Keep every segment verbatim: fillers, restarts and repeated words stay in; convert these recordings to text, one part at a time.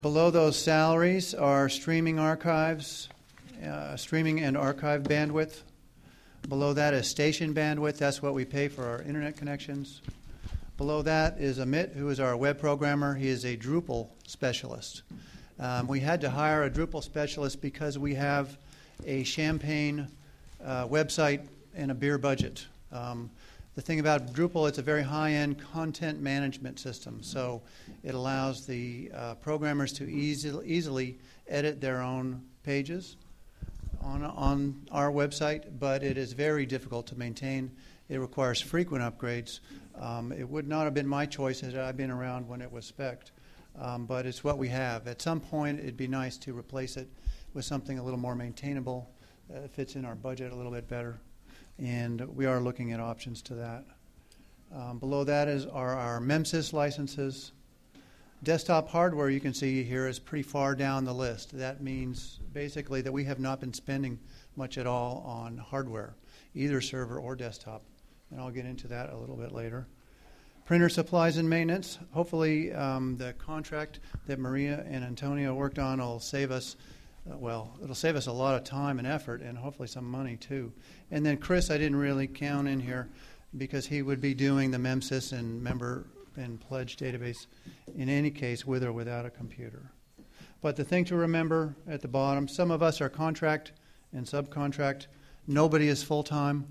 Below those salaries are streaming archives, uh, streaming and archive bandwidth. Below that is station bandwidth. That's what we pay for our internet connections. Below that is Amit, who is our web programmer. He is a Drupal specialist. Um, we had to hire a Drupal specialist because we have a Champagne uh, website and a beer budget. Um, The thing about Drupal, it's a very high-end content management system, so it allows the uh, programmers to easy, easily edit their own pages on, on our website, but it is very difficult to maintain. It requires frequent upgrades. Um, it would not have been my choice had I been around when it was spec'd, um, but it's what we have. At some point, it'd be nice to replace it with something a little more maintainable that fits in our budget a little bit better. And we are looking at options to that. Um, below that is our, our MEMSIS licenses. Desktop hardware, you can see here, is pretty far down the list. That means basically that we have not been spending much at all on hardware, either server or desktop. And I'll get into that a little bit later. Printer supplies and maintenance. Hopefully um, the contract that Maria and Antonio worked on will save us Uh, well, it'll save us a lot of time and effort and hopefully some money too. And then Chris, I didn't really count in here because he would be doing the MEMSIS and member and pledge database in any case with or without a computer. But the thing to remember at the bottom, some of us are contract and subcontract. Nobody is full-time.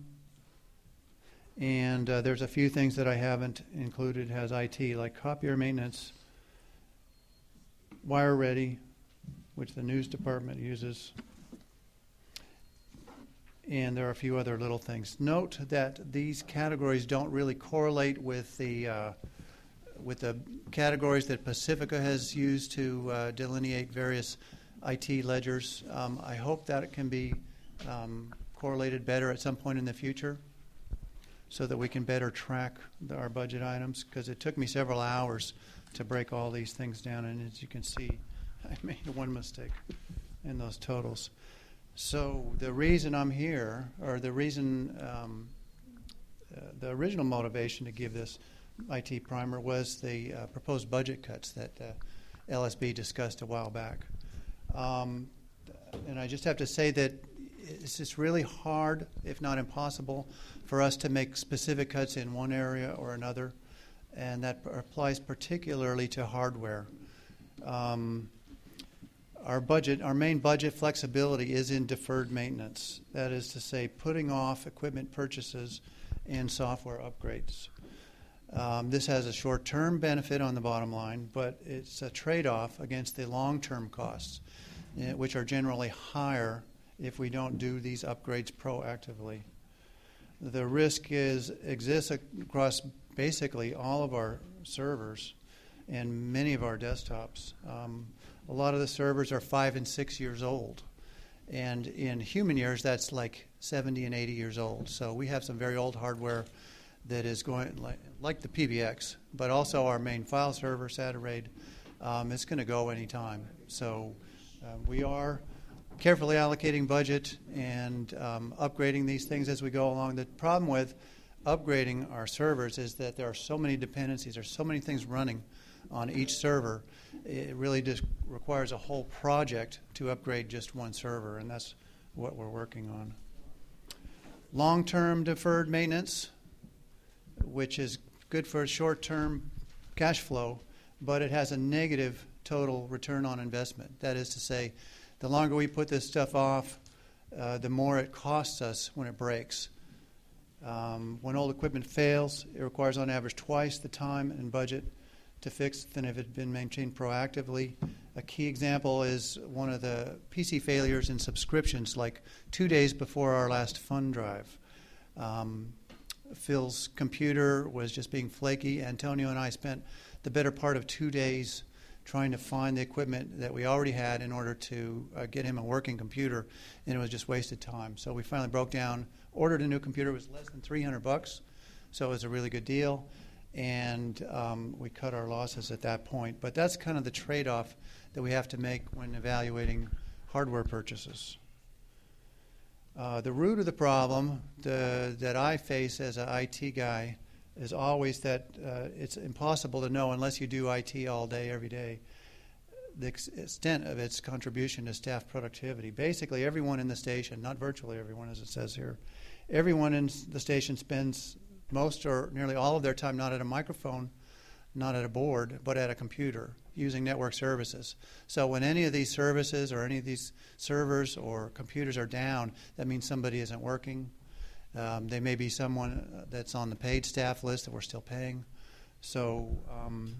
And uh, there's a few things that I haven't included as I T, like copier maintenance, wire ready, which the news department uses. And there are a few other little things. Note that these categories don't really correlate with the uh, with the categories that Pacifica has used to uh, delineate various I T ledgers. Um, I hope that it can be um, correlated better at some point in the future so that we can better track the, our budget items, because it took me several hours to break all these things down, and as you can see, I made one mistake in those totals. So the reason I'm here, or the reason, um, uh, the original motivation to give this I T primer was the uh, proposed budget cuts that uh, L S B discussed a while back. Um, and I just have to say that it's just really hard, if not impossible, for us to make specific cuts in one area or another, and that applies particularly to hardware. Um, Our budget, our main budget flexibility is in deferred maintenance. That is to say, putting off equipment purchases and software upgrades. Um, this has a short-term benefit on the bottom line, but it's a trade-off against the long-term costs, uh, which are generally higher if we don't do these upgrades proactively. The risk is exists across basically all of our servers and many of our desktops. Um, A lot of the servers are five and six years old. And in human years, that's like seventy and eighty years old. So we have some very old hardware that is going, like, like the P B X, but also our main file server, SATA-RAID. Um, it's going to go anytime. So uh, we are carefully allocating budget and um, upgrading these things as we go along. The problem with upgrading our servers is that there are so many dependencies, there's so many things running on each server. It really just requires a whole project to upgrade just one server, and that's what we're working on. Long-term deferred maintenance, which is good for short-term cash flow, but it has a negative total return on investment. That is to say, the longer we put this stuff off, uh, the more it costs us when it breaks. Um, when old equipment fails, it requires on average twice the time and budget to fix than if it had been maintained proactively. A key example is one of the P C failures in subscriptions, like two days before our last fund drive. Um, Phil's computer was just being flaky. Antonio and I spent the better part of two days trying to find the equipment that we already had in order to uh, get him a working computer, and it was just wasted time. So we finally broke down, ordered a new computer. It was less than three hundred bucks, so it was a really good deal. And um, we cut our losses at that point. But that's kind of the trade-off that we have to make when evaluating hardware purchases. Uh, the root of the problem the, that I face as an I T guy is always that uh, it's impossible to know, unless you do I T all day, every day, the ex- extent of its contribution to staff productivity. Basically, everyone in the station, not virtually everyone as it says here, everyone in the station spends most or nearly all of their time not at a microphone, not at a board, but at a computer using network services. So when any of these services or any of these servers or computers are down, that means somebody isn't working. Um, they may be someone that's on the paid staff list that we're still paying. So um,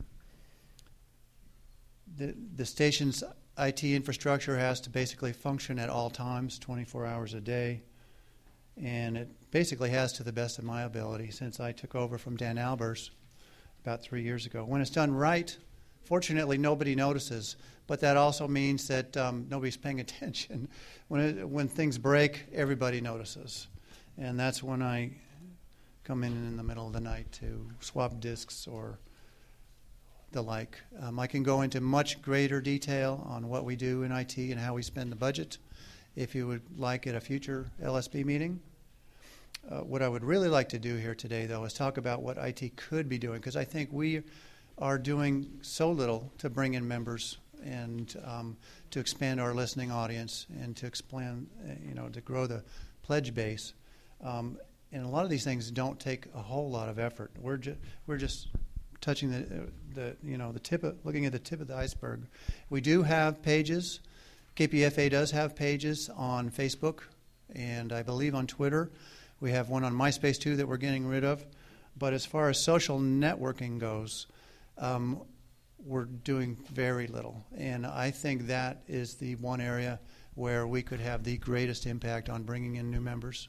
the, the station's I T infrastructure has to basically function at all times, twenty-four hours a day. And it basically has to the best of my ability since I took over from Dan Albers about three years ago. When it's done right, fortunately, nobody notices, but that also means that um, nobody's paying attention. When it, when things break, everybody notices. And that's when I come in in the middle of the night to swap disks or the like. Um, I can go into much greater detail on what we do in I T and how we spend the budget if you would like at a future L S B meeting. Uh, what I would really like to do here today, though, is talk about what I T could be doing, because I think we are doing so little to bring in members and um, to expand our listening audience and to expand, uh, you know, to grow the pledge base. Um, and a lot of these things don't take a whole lot of effort. We're just we're just touching the the you know the tip of, looking at the tip of the iceberg. We do have pages. K P F A does have pages on Facebook, and I believe on Twitter. We have one on MySpace too that we're getting rid of. But as far as social networking goes, um, we're doing very little, and I think that is the one area where we could have the greatest impact on bringing in new members.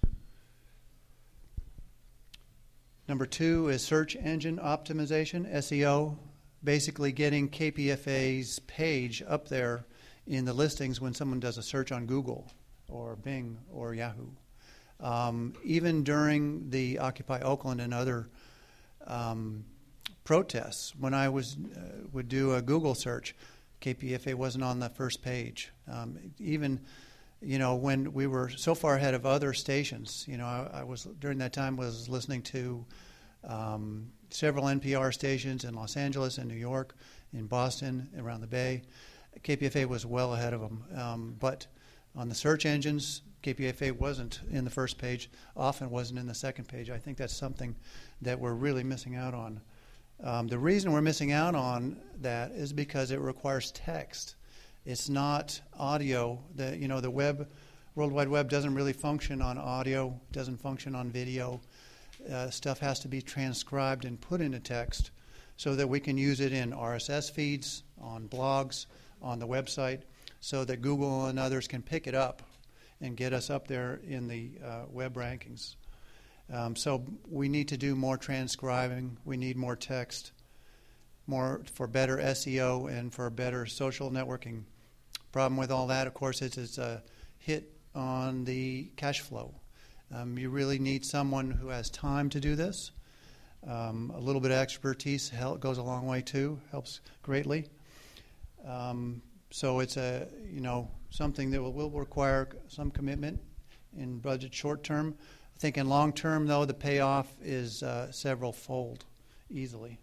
Number two is search engine optimization, S E O, basically getting K P F A's page up there in the listings when someone does a search on Google or Bing or Yahoo. Um, even during the Occupy Oakland and other um, protests, when I was uh, would do a Google search, K P F A wasn't on the first page. Um, even You know, when we were so far ahead of other stations, you know, I, I was during that time was listening to um, several N P R stations in Los Angeles, in New York, in Boston, around the Bay. K P F A was well ahead of them. Um, but on the search engines, K P F A wasn't in the first page, often wasn't in the second page. I think that's something that we're really missing out on. Um, the reason we're missing out on that is because it requires text. It's not audio. The you know the web, World Wide Web doesn't really function on audio. Doesn't function on video. Uh, stuff has to be transcribed and put into text, so that we can use it in R S S feeds, on blogs, on the website, so that Google and others can pick it up and get us up there in the uh, web rankings. Um, so we need to do more transcribing. We need more text, more for better S E O and for better social networking. Problem with all that, of course, is it's a hit on the cash flow. Um, you really need someone who has time to do this. Um, a little bit of expertise help, goes a long way too, helps greatly. Um, so it's a you know something that will, will require some commitment in budget short term. I think in long term, though, the payoff is uh, several fold easily.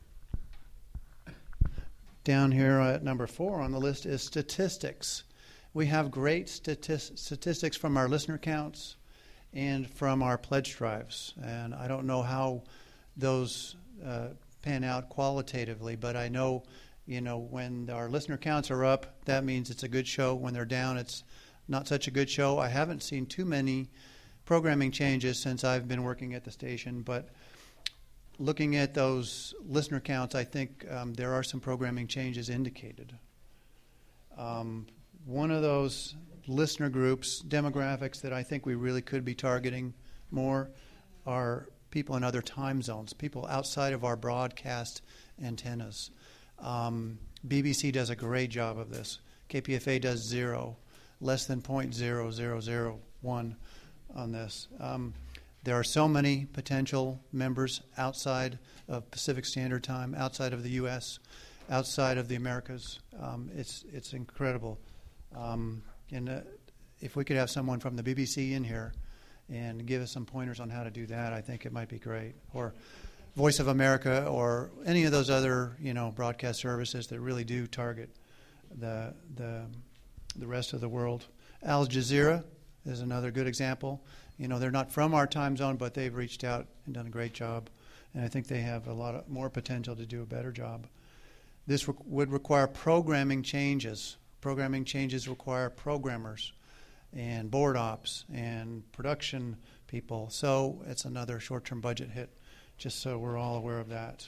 Down here at number four on the list is statistics. We have great stati- statistics from our listener counts and from our pledge drives. And I don't know how those uh, pan out qualitatively, but I know, you know, when our listener counts are up, that means it's a good show. When they're down, it's not such a good show. I haven't seen too many programming changes since I've been working at the station, but looking at those listener counts, I think um, there are some programming changes indicated. Um, one of those listener groups, demographics that I think we really could be targeting more are people in other time zones, people outside of our broadcast antennas. Um, B B C does a great job of this. K P F A does zero, less than zero point zero zero zero one on this. Um, There are so many potential members outside of Pacific Standard Time, outside of the U S, outside of the Americas. Um, it's it's incredible. Um, and uh, if we could have someone from the B B C in here and give us some pointers on how to do that, I think it might be great. Or Voice of America, or any of those other you know broadcast services that really do target the the the rest of the world. Al Jazeera is another good example. You know, they're not from our time zone, but they've reached out and done a great job, and I think they have a lot of more potential to do a better job. This re- would require programming changes. Programming changes require programmers and board ops and production people. So it's another short-term budget hit, just so we're all aware of that.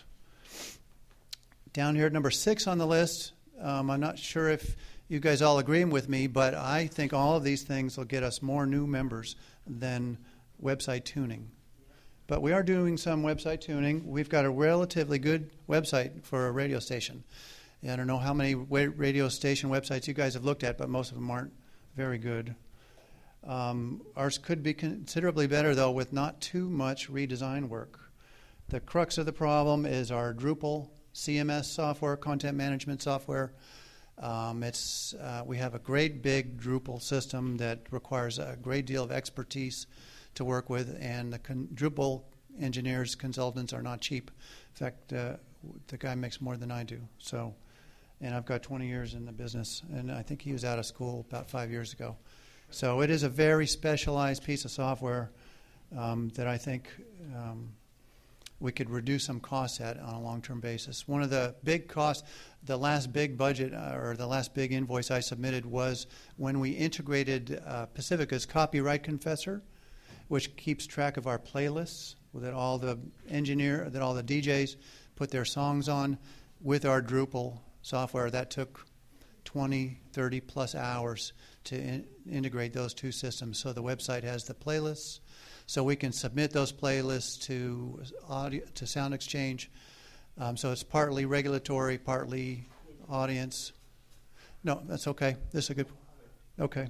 Down here at number six on the list, um, I'm not sure if you guys all agree with me, but I think all of these things will get us more new members than website tuning. But we are doing some website tuning. We've got a relatively good website for a radio station. I don't know how many radio station websites you guys have looked at, but most of them aren't very good. Um, ours could be considerably better, though, with not too much redesign work. The crux of the problem is our Drupal C M S software, content management software. Um, it's uh, we have a great big Drupal system that requires a great deal of expertise to work with, and the con- Drupal engineers, consultants are not cheap. In fact, uh, the guy makes more than I do. So, and I've got twenty years in the business, and I think he was out of school about five years ago. So it is a very specialized piece of software um, that I think um, we could reduce some costs at on a long-term basis. One of the big costs, the last big budget uh, or the last big invoice I submitted was when we integrated uh, Pacifica's Copyright Confessor, which keeps track of our playlists that all the engineer, that all the D Js put their songs on with our Drupal software. That took twenty, thirty plus hours to in- integrate those two systems. So the website has the playlists, so we can submit those playlists to audio, to Sound Exchange. Um, so it's partly regulatory, partly audience. No, that's okay. This is a good. Okay.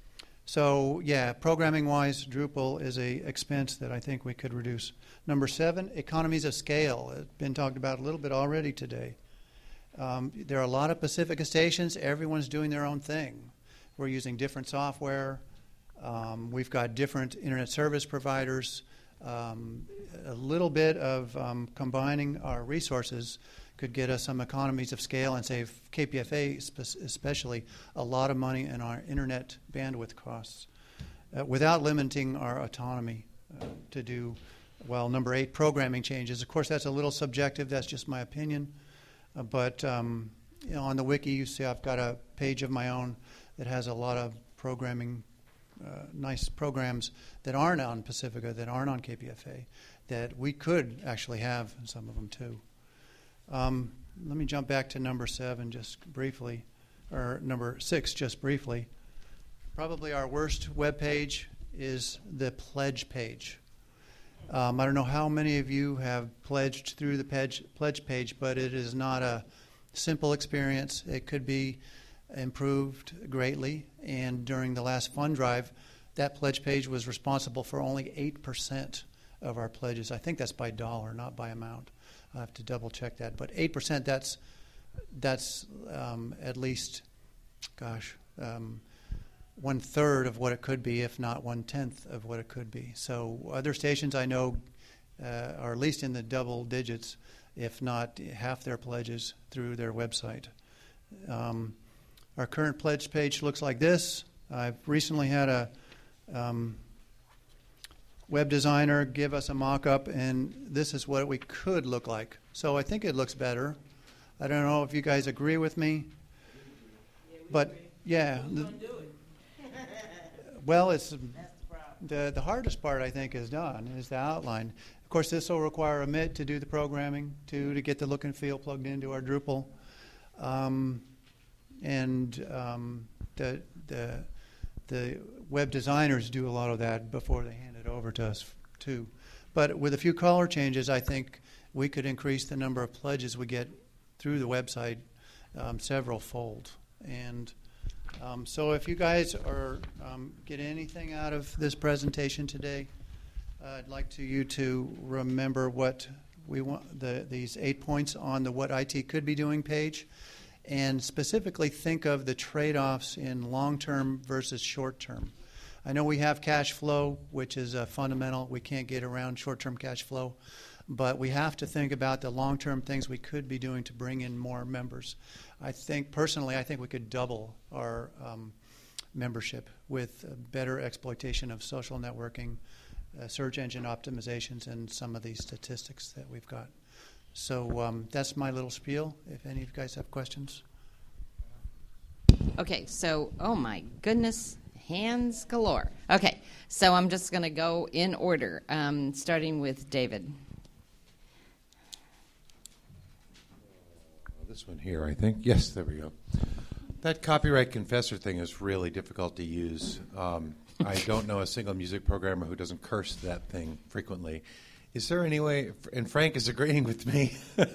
So yeah, programming-wise, Drupal is a expense that I think we could reduce. Number seven, economies of scale. It's been talked about a little bit already today. Um, there are a lot of Pacifica stations. Everyone's doing their own thing. We're using different software. Um, we've got different internet service providers. Um, a little bit of um, combining our resources could get us some economies of scale and save K P F A spe- especially a lot of money in our internet bandwidth costs uh, without limiting our autonomy uh, to do, well, number eight, programming changes. Of course, that's a little subjective. That's just my opinion. Uh, but um, you know, on the wiki, you see I've got a page of my own that has a lot of programming, uh, nice programs that aren't on Pacifica, that aren't on K P F A, that we could actually have some of them too. Um, let me jump back to number seven just briefly, or number six just briefly. Probably our worst web page is the pledge page. Um, I don't know how many of you have pledged through the pledge, pledge page, but it is not a simple experience. It could be improved greatly, and during the last fund drive, that pledge page was responsible for only eight percent of our pledges. I think that's by dollar, not by amount. I have to double check that. But eight percent, that's that's um, at least, gosh, um, one-third of what it could be, if not one-tenth of what it could be. So other stations I know uh, are at least in the double digits, if not half their pledges through their website. Um, our current pledge page looks like this. I've recently had a um, web designer give us a mock-up, and this is what we could look like. So I think it looks better. I don't know if you guys agree with me, but yeah. The, well, it's the the hardest part I think is done is the outline. Of course, this will require Amit to do the programming, to to get the look and feel plugged into our Drupal, um, and um, the the the web designers do a lot of that before they hand it over to us too. But with a few color changes, I think we could increase the number of pledges we get through the website um, several fold. And um, so if you guys are um, get anything out of this presentation today, uh, I'd like to you to remember what we want, the, these eight points on the What I T Could Be Doing page, and specifically think of the trade-offs in long-term versus short-term. I know we have cash flow, which is a fundamental. We can't get around short-term cash flow. but we have to think about the long-term things we could be doing to bring in more members. I think, personally, I think we could double our um, membership with better exploitation of social networking, uh, search engine optimizations, and some of these statistics that we've got. So um, that's my little spiel. If any of you guys have questions. Okay, so, oh my goodness, hands galore. Okay, so I'm just going to go in order, um, starting with David. This one here, I think. Yes, there we go. That copyright confessor thing is really difficult to use. Um, I don't know a single music programmer who doesn't curse that thing frequently. Is there any way, and Frank is agreeing with me,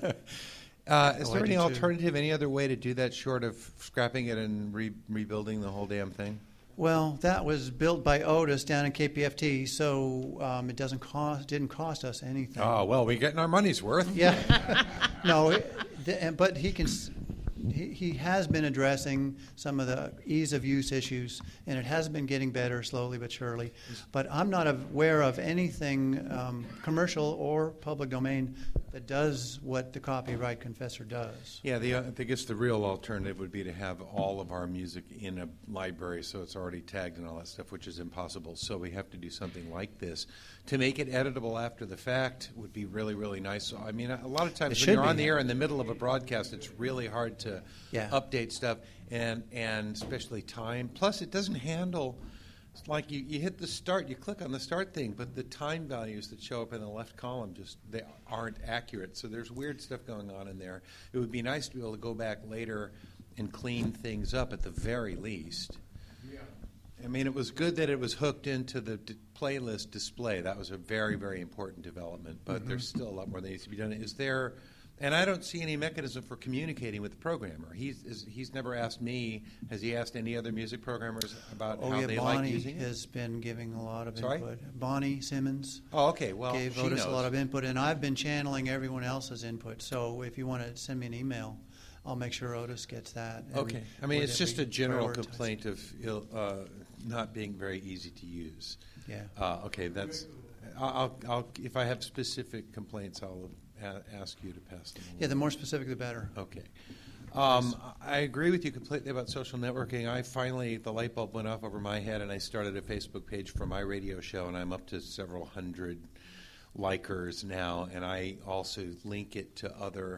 uh, is Oh, there I any do too. alternative, any other way to do that short of scrapping it and re- rebuilding the whole damn thing? Well, that was built by Otis down in K P F T, so um, it doesn't cost didn't cost us anything. Oh, well, we're getting our money's worth. Yeah, no, it, the, but he can. s- He, he has been addressing some of the ease of use issues, and it has been getting better slowly but surely. But I'm not aware of anything um, commercial or public domain that does what the copyright confessor does. Yeah, the, uh, I guess the real alternative would be to have all of our music in a library so it's already tagged and all that stuff, which is impossible. So we have to do something like this. To make it editable after the fact would be really, really nice. So, I mean, a lot of It times when should you're on be. the air in the middle of a broadcast, it's really hard to Yeah. update stuff, and, and especially time. Plus, it doesn't handle... It's like you, you hit the start, you click on the start thing, but the time values that show up in the left column just they aren't accurate. So there's weird stuff going on in there. It would be nice to be able to go back later and clean things up at the very least. Yeah. I mean, it was good that it was hooked into the d- playlist display. That was a very, very important development, but Mm-hmm. there's still a lot more that needs to be done. Is there... And I don't see any mechanism for communicating with the programmer. He's is, he's never asked me. Has he asked any other music programmers about Oh how yeah, they Bonnie like using it? has been giving a lot of Sorry? input. Bonnie Simmons Oh, okay. Well, gave she Otis knows. a lot of input, and I've been channeling everyone else's input. So if you want to send me an email, I'll make sure Otis gets that. and Okay. I mean, would it's that just be a general prioritized? complaint of ill, uh, not being very easy to use. Yeah. Uh, okay. That's. I'll, I'll. If I have specific complaints, I'll a- ask you to pass them along. Yeah, the more specific, the better. Okay. Um, I agree with you completely about social networking. I finally, the light bulb went off over my head, and I started a Facebook page for my radio show, and I'm up to several hundred likers now, and I also link it to other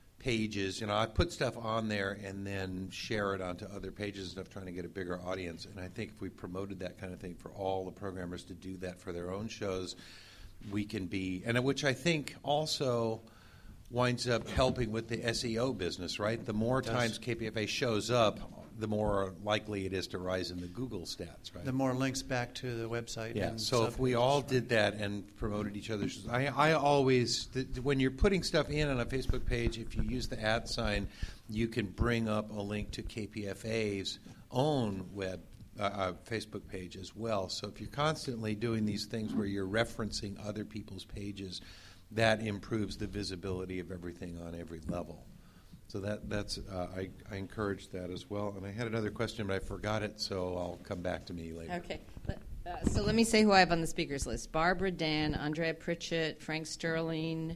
pages. You know, I put stuff on there and then share it onto other pages and stuff, trying to get a bigger audience. And I think if we promoted that kind of thing for all the programmers to do that for their own shows, we can be, and which I think also winds up helping with the S E O business, right? The more does. times K P F A shows up, the more likely it is to rise in the Google stats, right? The more links back to the website. Yeah, and so if we subpages, all right. did that and promoted each other's, I, I always, th- when you're putting stuff in on a Facebook page, if you use the at sign, you can bring up a link to K P F A's own web uh, uh, Facebook page as well. So if you're constantly doing these things where you're referencing other people's pages, that improves the visibility of everything on every level. So that that's uh, I, I encourage that as well. And I had another question, but I forgot it, so I'll come back to me later. Okay. Let- Uh, so let me say who I have on the speakers list. Barbara Dan, Andrea Pritchett, Frank Sterling,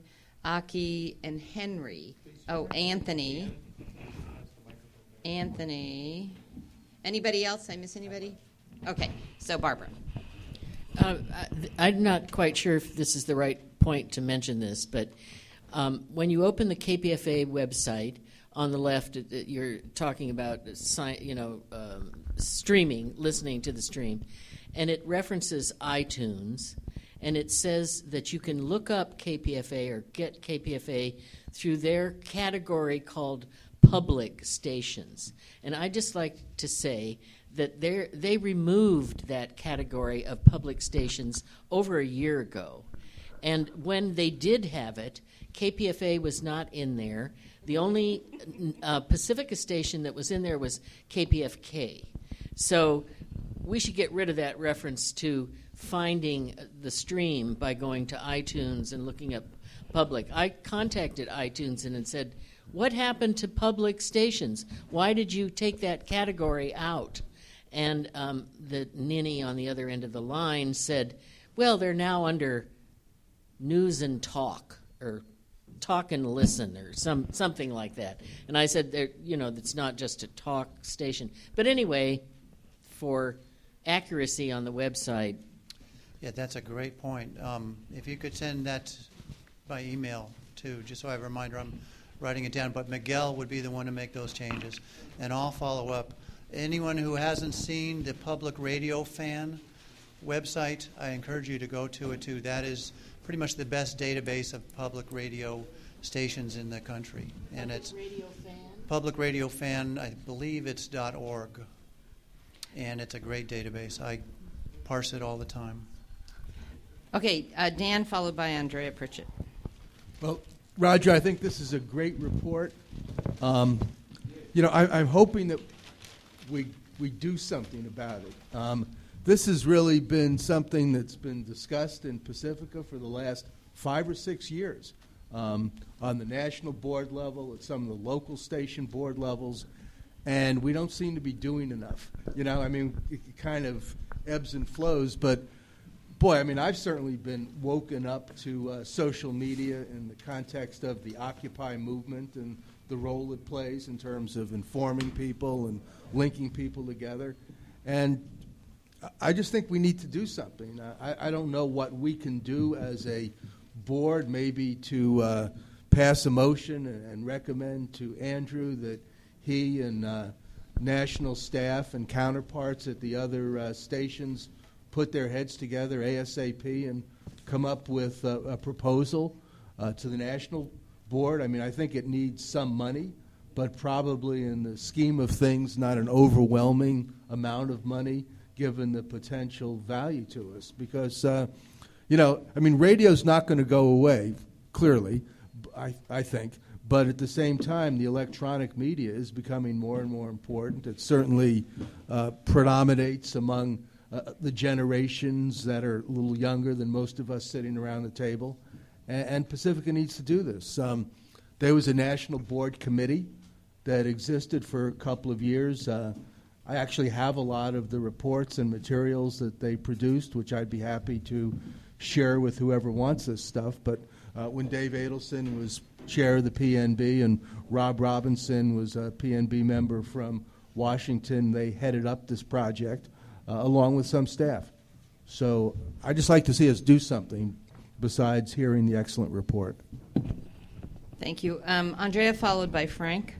Aki, and Henry. Oh, Anthony. Anthony. Anybody else? I miss anybody? Okay. So Barbara. Uh, I, I'm not quite sure if this is the right point to mention this, but um, when you open the K P F A website, on the left, it, it, you're talking about, sci- you know, um, streaming, listening to the stream, and it references iTunes, and it says that you can look up K P F A or get K P F A through their category called public stations. And I'd just like to say that they they removed that category of public stations over a year ago. And when they did have it, K P F A was not in there. The only uh, Pacifica station that was in there was K P F K. So we should get rid of that reference to finding the stream by going to iTunes and looking up public. I contacted iTunes and it said, what happened to public stations? Why did you take that category out? And um, the ninny on the other end of the line said, well, they're now under news and talk. or talk and listen or some something like that. And I said, there, you know, it's not just a talk station. But anyway, for accuracy on the website. Yeah, that's a great point. Um, if you could send that by email too, just so I have a reminder, I'm writing it down. But Miguel would be the one to make those changes, and I'll follow up. Anyone who hasn't seen the Public Radio Fan website, I encourage you to go to it too. That is pretty much the best database of public radio stations in the country, and Public it's Radio Fan? Public Radio Fan. I believe it's .org, and it's a great database. I parse it all the time. Okay, uh, Dan, followed by Andrea Pritchett. Well, Roger, I think this is a great report. Um, you know, I, I'm hoping that we we do something about it. Um, this has really been something that's been discussed in Pacifica for the last five or six years, um, on the national board level, at some of the local station board levels, and we don't seem to be doing enough. You know, I mean, it kind of ebbs and flows, but boy, I mean, I've certainly been woken up to uh, social media in the context of the Occupy movement and the role it plays in terms of informing people and linking people together. And I just think we need to do something. I, I don't know what we can do as a board, maybe to uh, pass a motion and, and recommend to Andrew that he and uh, national staff and counterparts at the other uh, stations put their heads together ASAP and come up with a, a proposal uh, to the national board. I mean, I think it needs some money, but probably in the scheme of things, not an overwhelming amount of money given the potential value to us. Because, uh, you know, I mean, radio's not going to go away, clearly, I, I think. But at the same time, the electronic media is becoming more and more important. It certainly uh, predominates among uh, the generations that are a little younger than most of us sitting around the table. And, and Pacifica needs to do this. Um, there was a national board committee that existed for a couple of years. Uh, I actually have a lot of the reports and materials that they produced, which I'd be happy to share with whoever wants this stuff. But uh, when Dave Adelson was chair of the P N B and Rob Robinson was a P N B member from Washington, they headed up this project uh, along with some staff. So I'd just like to see us do something besides hearing the excellent report. Thank you. Um, Andrea, followed by Frank.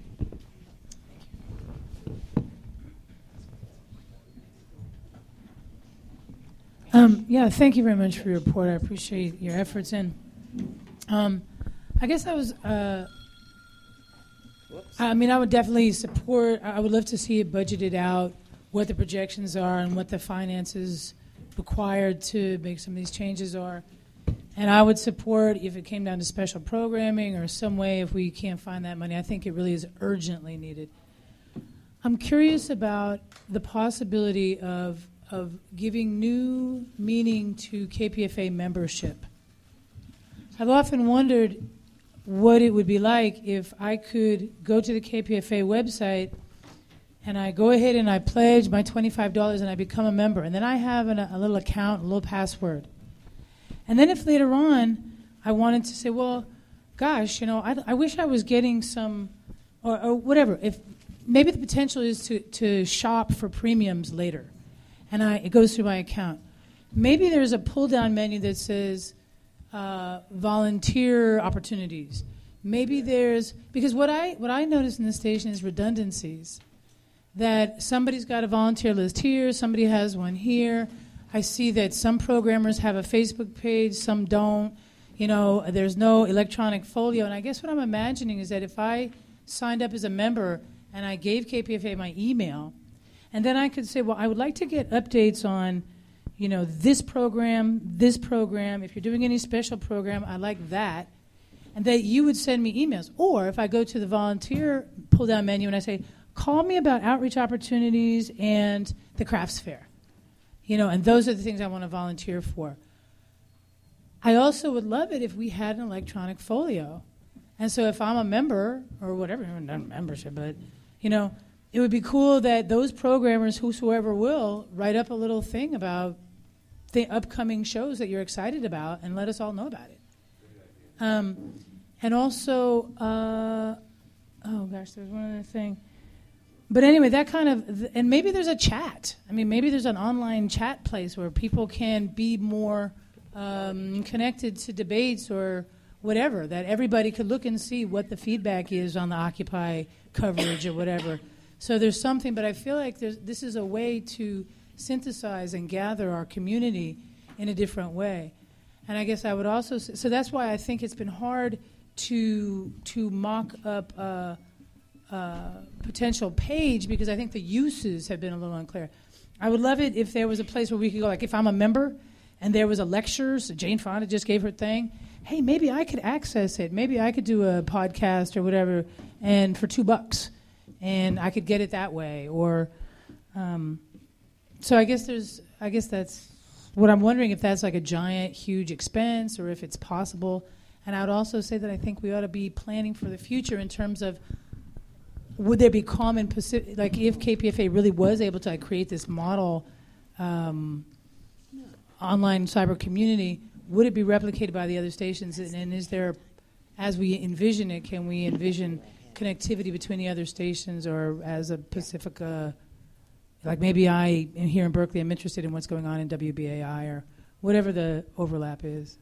Um, yeah, thank you very much for your report. I appreciate your efforts. And um, I guess I was, uh, I mean, I would definitely support, I would love to see it budgeted out, what the projections are and what the finances required to make some of these changes are. And I would support if it came down to special programming or some way if we can't find that money. I think it really is urgently needed. I'm curious about the possibility of of giving new meaning to K P F A membership. I've often wondered what it would be like if I could go to the K P F A website and I go ahead and I pledge my twenty-five dollars and I become a member. And then I have an, a little account, a little password. And then if later on I wanted to say, well, gosh, you know, I, I wish I was getting some, or, or whatever. If maybe the potential is to, to shop for premiums later. And I, it goes through my account. Maybe there's a pull-down menu that says uh, volunteer opportunities. Maybe there's, because what I what I notice in the station is redundancies. That somebody's got a volunteer list here, somebody has one here. I see that some programmers have a Facebook page, some don't. You know, there's no electronic folio. And I guess what I'm imagining is that if I signed up as a member and I gave K P F A my email, and then I could say, well, I would like to get updates on, you know, this program, this program. If you're doing any special program, I like that. And that you would send me emails. Or if I go to the volunteer pull-down menu and I say, call me about outreach opportunities and the crafts fair. You know, and those are the things I want to volunteer for. I also would love it if we had an electronic folio. And so if I'm a member, or whatever, not a membership, but, you know, it would be cool that those programmers, whosoever will, write up a little thing about the upcoming shows that you're excited about and let us all know about it. Um, and also, uh, oh gosh, there was one other thing. But anyway, that kind of, and maybe there's a chat. I mean, maybe there's an online chat place where people can be more um, connected to debates or whatever, that everybody could look and see what the feedback is on the Occupy coverage or whatever. So there's something, but I feel like there's, this is a way to synthesize and gather our community in a different way. And I guess I would also say, so that's why I think it's been hard to to mock up a, a potential page, because I think the uses have been a little unclear. I would love it if there was a place where we could go, like if I'm a member and there was a lecture, so Jane Fonda just gave her thing, hey, maybe I could access it. Maybe I could do a podcast or whatever, and for two bucks, and I could get it that way. Or, um, so I guess there's, I guess that's what I'm wondering, if that's like a giant, huge expense, or if it's possible. And I would also say that I think we ought to be planning for the future in terms of, would there be common, Pacific, like if K P F A really was able to like, create this model um, online cyber community, would it be replicated by the other stations? And, and is there, as we envision it, can we envision connectivity between the other stations, or as a Pacifica, like maybe I, in here in Berkeley, I'm interested in what's going on in W B A I or whatever the overlap is.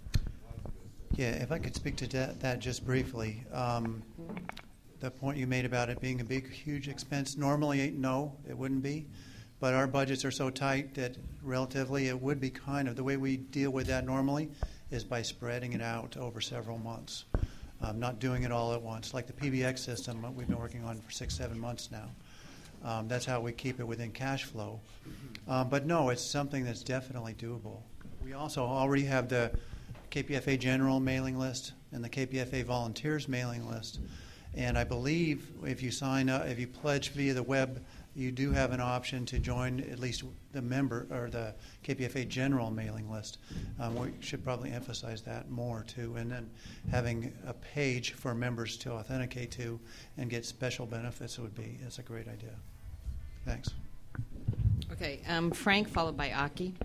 Yeah, if I could speak to that, that just briefly. Um, the point you made about it being a big, huge expense, normally, no, it wouldn't be. But our budgets are so tight that relatively it would be kind of, the way we deal with that normally is by spreading it out over several months. Um, not doing it all at once. Like the P B X system we've been working on for six, seven months now. Um, that's how we keep it within cash flow. Um, but no, it's something that's definitely doable. We also already have the K P F A General mailing list and the K P F A Volunteers mailing list. And I believe if you sign up, if you pledge via the web, you do have an option to join at least the member or the K P F A General mailing list. Um, we should probably emphasize that more too. And then having a page for members to authenticate to and get special benefits would be, it's a great idea. Thanks. Okay, um, Frank, followed by Aki.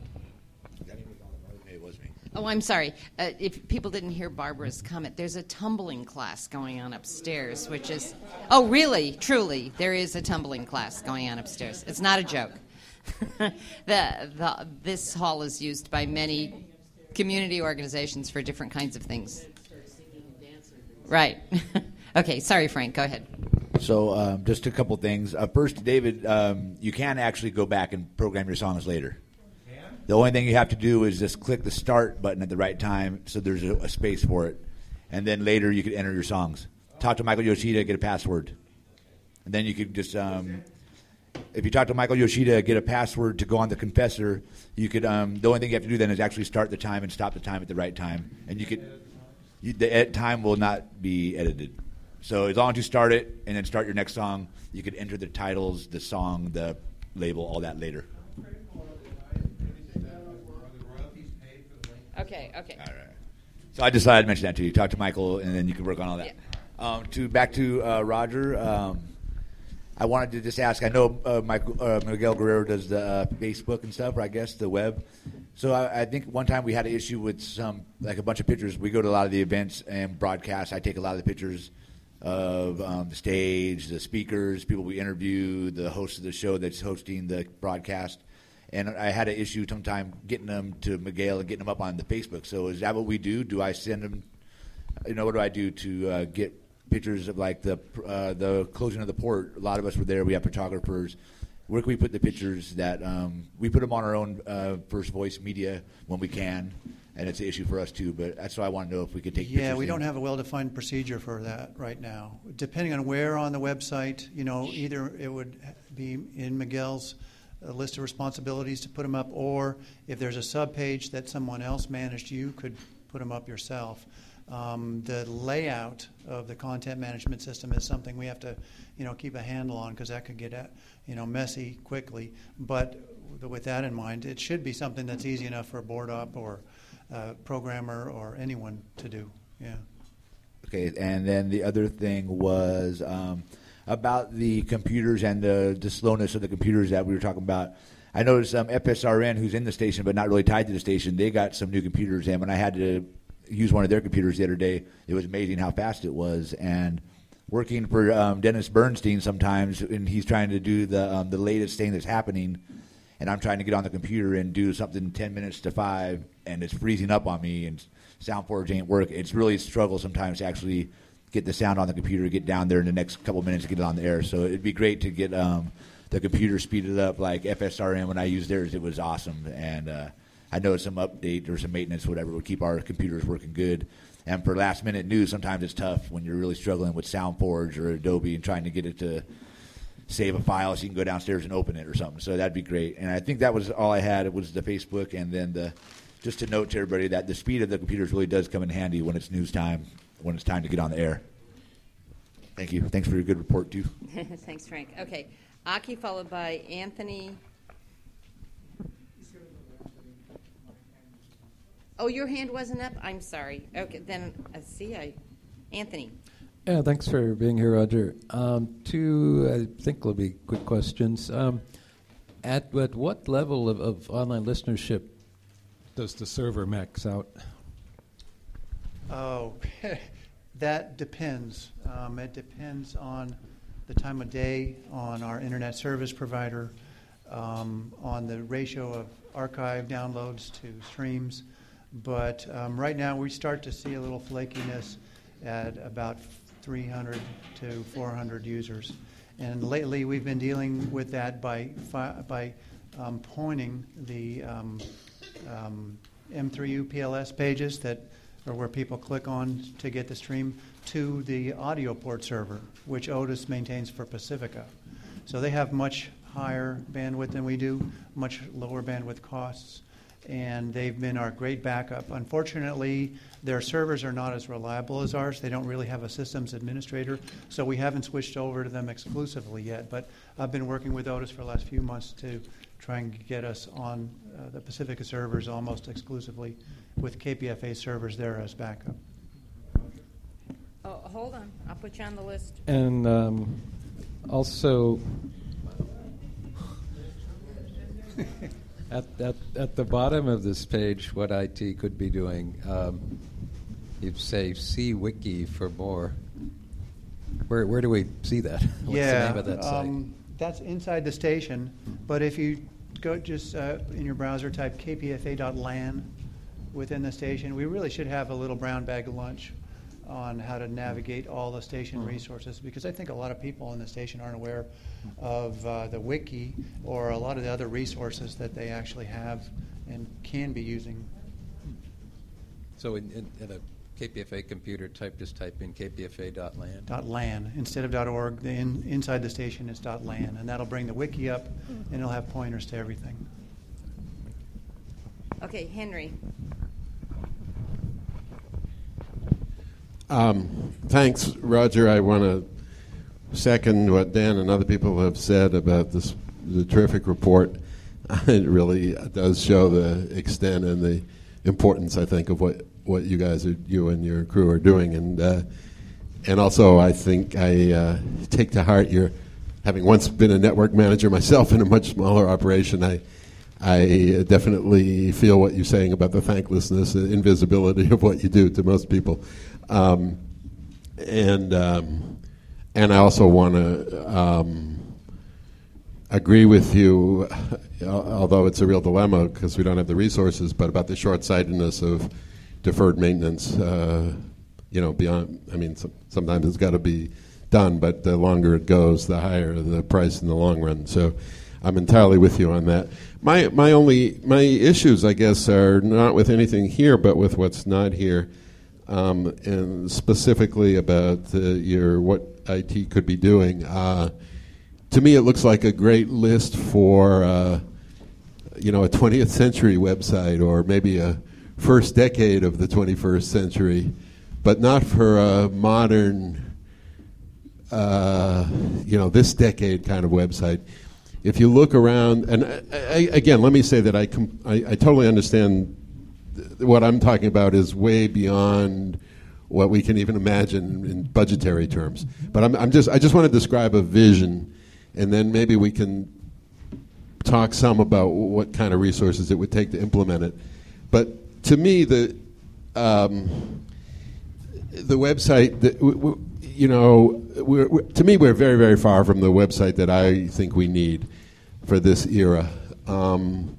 It was me. Oh, I'm sorry. Uh, if people didn't hear Barbara's comment, there's a tumbling class going on upstairs, which is... Oh, really? Truly, there is a tumbling class going on upstairs. It's not a joke. the, the, this hall is used by many community organizations for different kinds of things. Right. Okay, sorry, Frank. Go ahead. So um, just a couple things. Uh, first, David, um, you can actually go back and program your songs later. The only thing you have to do is just click the start button at the right time so there's a, a space for it. And then later you could enter your songs. Talk to Michael Yoshida, get a password. And then you could just, um, if you talk to Michael Yoshida, get a password to go on the Confessor, you could, um, the only thing you have to do then is actually start the time and stop the time at the right time. And you could, you, the ed- time will not be edited. So as long as you start it and then start your next song, you could enter the titles, the song, the label, all that later. Okay, okay. All right. So I decided to mention that to you. Talk to Michael, and then you can work on all that. Yeah. Um, to back to uh, Roger, um, I wanted to just ask. I know uh, Michael, uh, Miguel Guerrero does the uh, Facebook and stuff, or I guess the web. So I, I think one time we had an issue with some, like a bunch of pictures. We go to a lot of the events and broadcasts. I take a lot of the pictures of um, the stage, the speakers, people we interview, the host of the show that's hosting the broadcast. And I had an issue sometime getting them to Miguel and getting them up on the Facebook. So is that what we do? Do I send them, you know, what do I do to uh, get pictures of like the uh, the closing of the port? A lot of us were there. We have photographers. Where can we put the pictures that um, we put them on our own uh, First Voice media when we can? And it's an issue for us too. But that's why I want to know if we could take pictures. Yeah, we in. don't have a well-defined procedure for that right now. Depending on where on the website, you know, either it would be in Miguel's a list of responsibilities to put them up, or if there's a sub-page that someone else managed, you could put them up yourself. Um, the layout of the content management system is something we have to, you know, keep a handle on, because that could get, you know, messy quickly. But with that in mind, it should be something that's easy enough for a board op or a programmer or anyone to do. Yeah. Okay, and then the other thing was um, about the computers and the, the slowness of the computers that we were talking about. I noticed um, F S R N, who's in the station but not really tied to the station, they got some new computers. And when I had to used one of their computers the other day. It was amazing how fast it was. And working for um, Dennis Bernstein sometimes, and he's trying to do the um, the latest thing that's happening, and I'm trying to get on the computer and do something ten minutes to five, and it's freezing up on me, and SoundForge ain't working. It's really a struggle sometimes to actually get the sound on the computer, get down there in the next couple minutes to get it on the air. So it'd be great to get um, the computer speeded up like F S R M. When I used theirs, it was awesome. And uh, I know some update or some maintenance, whatever, would keep our computers working good. And for last-minute news, sometimes it's tough when you're really struggling with SoundForge or Adobe and trying to get it to save a file so you can go downstairs and open it or something. So that'd be great. And I think that was all I had. It was the Facebook, and then the just to note to everybody that the speed of the computers really does come in handy when it's news time, when it's time to get on the air. Thank you. Thanks for your good report, too. Thanks, Frank. Okay. Aki, followed by Anthony. Oh, your hand wasn't up? I'm sorry. Okay, then, uh, see, I... Anthony. Yeah, thanks for being here, Roger. Um, two, I think, will be quick questions. Um, at, at what level of, of online listenership does the server max out? Oh, that depends. Um, it depends on the time of day, on our internet service provider, um, on the ratio of archive downloads to streams. But um, right now we start to see a little flakiness at about three hundred to four hundred users. And lately we've been dealing with that by, fi- by um, pointing the um, um, M three U P L S pages that are where people click on to get the stream to the audio port server, which Otis maintains for Pacifica. So they have much higher bandwidth than we do, much lower bandwidth costs, and they've been our great backup. Unfortunately, their servers are not as reliable as ours. They don't really have a systems administrator, so we haven't switched over to them exclusively yet. But I've been working with Otis for the last few months to try and get us on uh, the Pacifica servers almost exclusively with K P F A servers there as backup. Oh, hold on. I'll put you on the list. And um, also, at, at, at the bottom of this page, what I T could be doing, um, you say, see wiki for more. Where where do we see that? What's yeah, the name of that site? Um, that's inside the station, but if you go just uh, in your browser, type k p f a dot lan within the station, we really should have a little brown bag of lunch on how to navigate all the station mm-hmm. resources, because I think a lot of people in the station aren't aware of uh, the wiki or a lot of the other resources that they actually have and can be using. So in, in, in a K P F A computer, type just type in k p f a dot lan. .lan instead of .org. The in, inside the station is .lan, and that'll bring the wiki up, and it'll have pointers to everything. Okay, Henry. Um, thanks, Roger. I want to second what Dan and other people have said about this, the terrific report. It really does show the extent and the importance, I think, of what, what you guys are, you and your crew are doing, and uh, and also I think I uh, take to heart your, having once been a network manager myself in a much smaller operation. I I definitely feel what you're saying about the thanklessness and invisibility of what you do to most people. Um, and um, and I also want to um, agree with you, although it's a real dilemma because we don't have the resources, but about the short-sightedness of deferred maintenance. Uh, you know, beyond. I mean, some, sometimes it's got to be done, but the longer it goes, the higher the price in the long run. So, I'm entirely with you on that. My my only my issues, I guess, are not with anything here, but with what's not here. Um, and specifically about uh, your what I T could be doing. Uh, to me, it looks like a great list for uh, you know a twentieth century website, or maybe a first decade of the twenty-first century, but not for a modern uh, you know this decade kind of website. If you look around, and I, I, again, let me say that I, com- I I totally understand. What I'm talking about is way beyond what we can even imagine in budgetary terms. But I'm, I'm just I just want to describe a vision, and then maybe we can talk some about what kind of resources it would take to implement it. But to me, the um, the website, that, w- w- you know, we're, we're, to me, we're very, very far from the website that I think we need for this era. Um,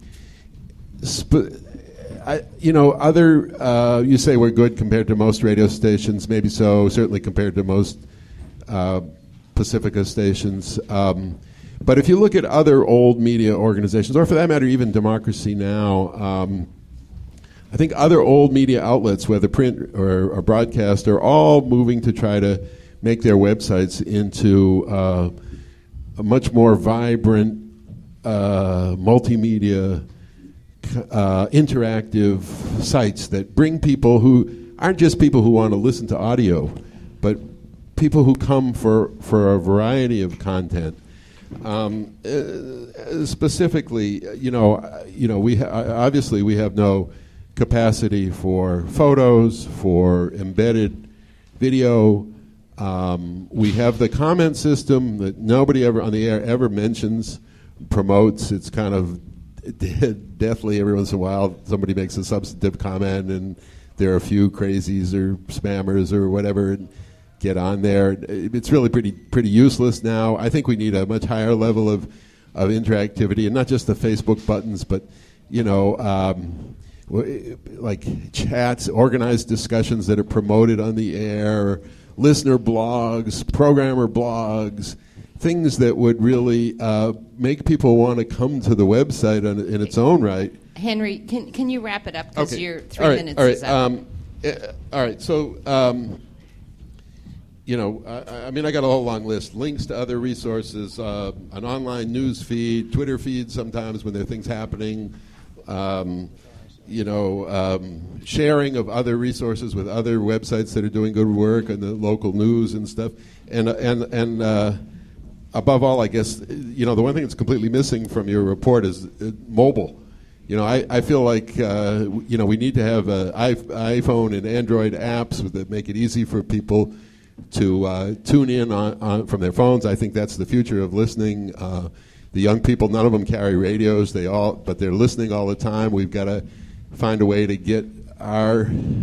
sp- I, you know, other, uh, you say we're good compared to most radio stations, maybe so, certainly compared to most uh, Pacifica stations. Um, but if you look at other old media organizations, or for that matter, even Democracy Now!, um, I think other old media outlets, whether print or, or broadcast, are all moving to try to make their websites into uh, a much more vibrant, uh, multimedia, uh, interactive sites that bring people who aren't just people who want to listen to audio, but people who come for, for a variety of content. Um, uh, specifically, you know, you know, we ha- obviously we have no capacity for photos, for embedded video. Um, we have the comment system that nobody ever on the air ever mentions, promotes. It's kind of deathly. Every once in a while, somebody makes a substantive comment, and there are a few crazies or spammers or whatever and get on there. It's really pretty pretty useless now. I think we need a much higher level of of interactivity, and not just the Facebook buttons, but you know. Um, like chats, organized discussions that are promoted on the air, listener blogs, programmer blogs, things that would really uh, make people want to come to the website on, in its own right. Henry, can can you wrap it up because Okay. your three all right. minutes all right. is up. Um, uh, all right. So, um, you know, I, I mean, I got a whole long list. Links to other resources, uh, an online news feed, Twitter feed sometimes when there are things happening. Um, you know, um, sharing of other resources with other websites that are doing good work and the local news and stuff. And, and, and uh, above all, I guess, you know, the one thing that's completely missing from your report is uh, mobile. You know, I, I feel like, uh, you know, we need to have uh, iPhone and Android apps that make it easy for people to uh, tune in on, on from their phones. I think that's the future of listening. Uh, the young people, none of them carry radios, they all, but they're listening all the time. We've got to find a way to get our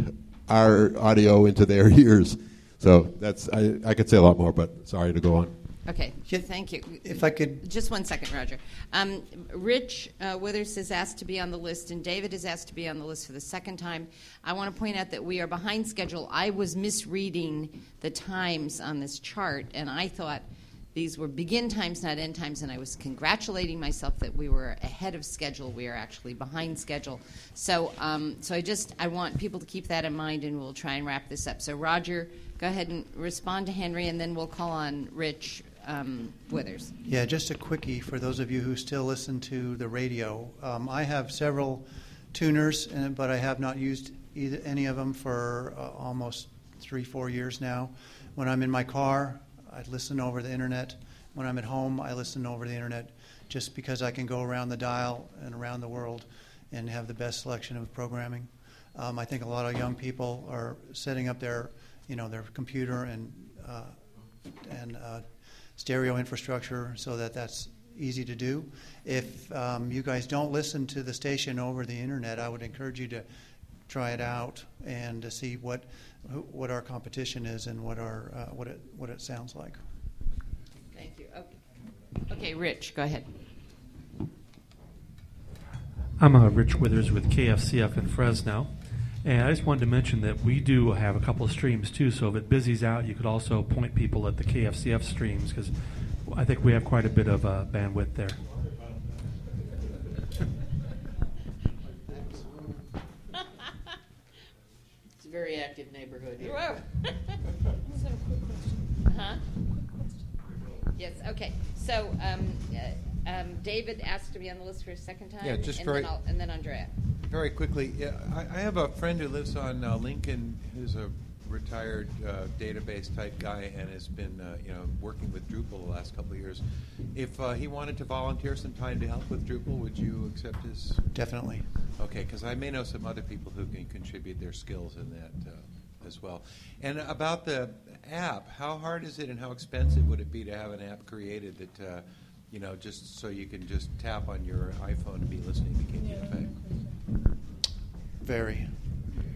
our audio into their ears. So that's I, I could say a lot more, but sorry to go on. Okay, thank you. If I could... Just one second, Roger. Um, Rich uh, Withers is asked to be on the list, and David is asked to be on the list for the second time. I want to point out that we are behind schedule. I was misreading the times on this chart, and I thought these were begin times, not end times, and I was congratulating myself that we were ahead of schedule. We are actually behind schedule. So um, so I just, I want people to keep that in mind, and we'll try and wrap this up. So Roger, go ahead and respond to Henry, and then we'll call on Rich um, Withers. Yeah, just a quickie for those of you who still listen to the radio. Um, I have several tuners, and, but I have not used either, any of them for uh, almost three, four years now. When I'm in my car, I listen over the internet. When I'm at home, I listen over the internet just because I can go around the dial and around the world and have the best selection of programming. Um, I think a lot of young people are setting up their, you know, their computer and uh, and uh, stereo infrastructure so that that's easy to do. If um, you guys don't listen to the station over the internet, I would encourage you to try it out and to see what what our competition is and what our uh, what it what it sounds like. Thank you. Okay, okay Rich, go ahead. I'm uh, Rich Withers with K F C F in Fresno, and I just wanted to mention that we do have a couple of streams too, so if it busies out, you could also point people at the K F C F streams, because I think we have quite a bit of uh, bandwidth there. It's a very active neighborhood here. Whoa. Huh? Yes, okay. So um, uh, um, David asked to be on the list for a second time. Yeah, just and very- Then I'll, and then Andrea. Very quickly, yeah, I, I have a friend who lives on uh, Lincoln who's a retired uh, database type guy and has been uh, you know working with Drupal the last couple of years. If uh, he wanted to volunteer some time to help with Drupal, would you accept his? Definitely. Okay, because I may know some other people who can contribute their skills in that uh, as well. And about the app, how hard is it and how expensive would it be to have an app created that uh, you know just so you can just tap on your iPhone and be listening to K P F A? Very.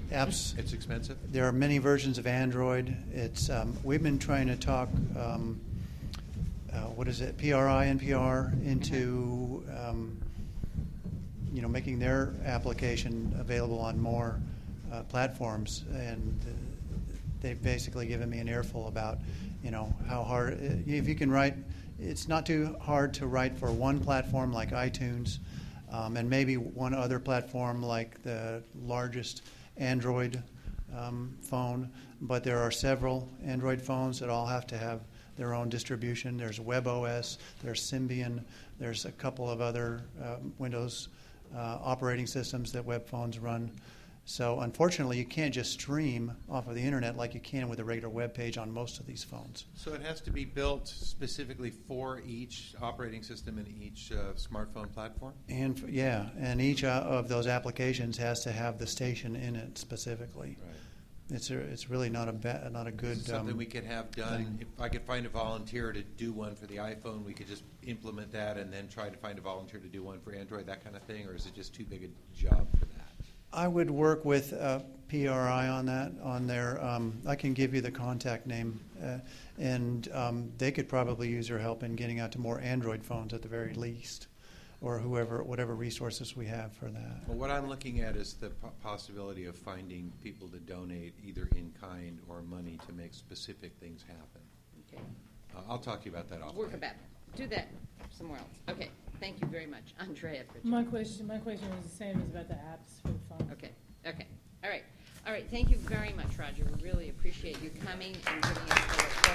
apps. It's expensive? There are many versions of Android. It's um, we've been trying to talk, um, uh, what is it, P R I, N P R, into um, you know, making their application available on more uh, platforms, and uh, they've basically given me an earful about, you know, how hard, if you can write, it's not too hard to write for one platform like iTunes, um, and maybe one other platform like the largest Android um, phone, but there are several Android phones that all have to have their own distribution. There's WebOS, there's Symbian, there's a couple of other uh, Windows uh, operating systems that web phones run. So unfortunately, you can't just stream off of the internet like you can with a regular web page on most of these phones. So it has to be built specifically for each operating system and each uh, smartphone platform? And f- yeah, and each uh, of those applications has to have the station in it specifically. Right. It's a, it's really not a ba- not a good Something um, we could have done. thing. If I could find a volunteer to do one for the iPhone, we could just implement that and then try to find a volunteer to do one for Android, that kind of thing, or is it just too big a job for that? I would work with uh, P R I on that. On their, um, I can give you the contact name, uh, and um, they could probably use your help in getting out to more Android phones at the very least, or whoever, whatever resources we have for that. Well, what I'm looking at is the po- possibility of finding people to donate either in kind or money to make specific things happen. Okay. Uh, I'll talk to you about that offline. Work about it. Do that somewhere else. Okay. Thank you very much, Andrea. For My question, my question was the same as about the apps for the phone. Okay. Okay. All right. All right. Thank you very much, Roger. We really appreciate you coming and giving us the